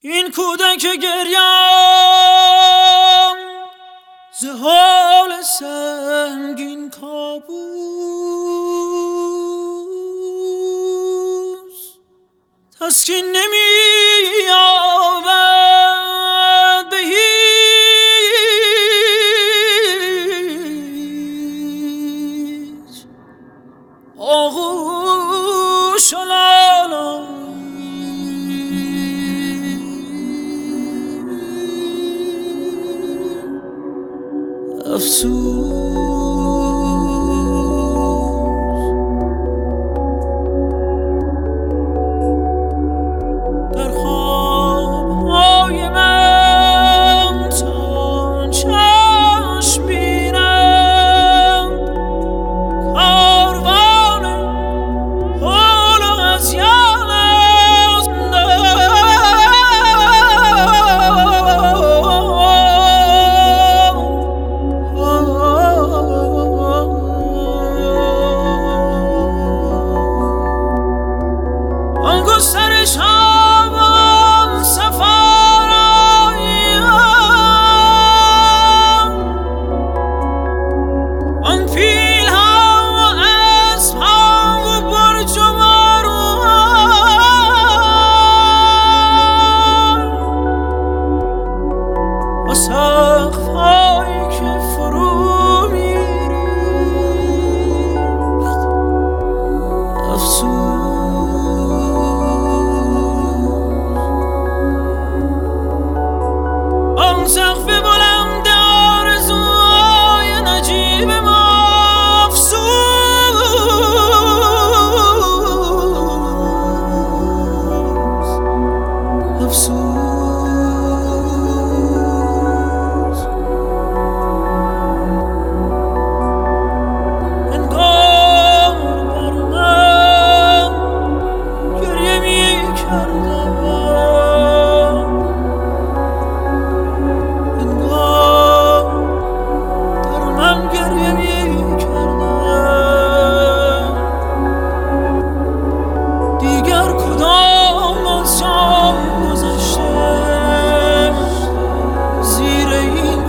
این کودک گریم ز حال سنگین کابوس تسکین نمی‌یابد به هیچ آغوش و لالایی. در خواب‌های من تا چشم بینم کاروان حال و هذیان است. آن گسترش ها و آن صفارایی ها، آن پیل ها و اسب ها و برج و باروها، و سقف هایی که فرو می‌ریخت. افسوس آن سقف بلند آرزوهای نجیب ما. افسوس انگار بر من گریه می‌کردم، انگار در من گریه می‌کردم. دیگر کدام آسان گذشته زیر این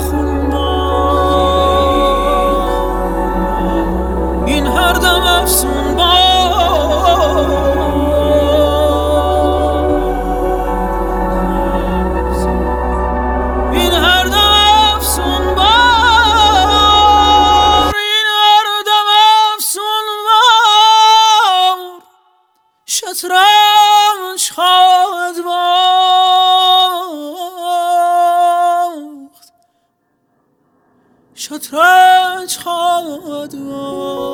خونبار، این هر دم افسون بار، این هر دم افسون بار، این هر دم افسون بار شطرنج خواهد باخت، شطرنج خواهد باخت.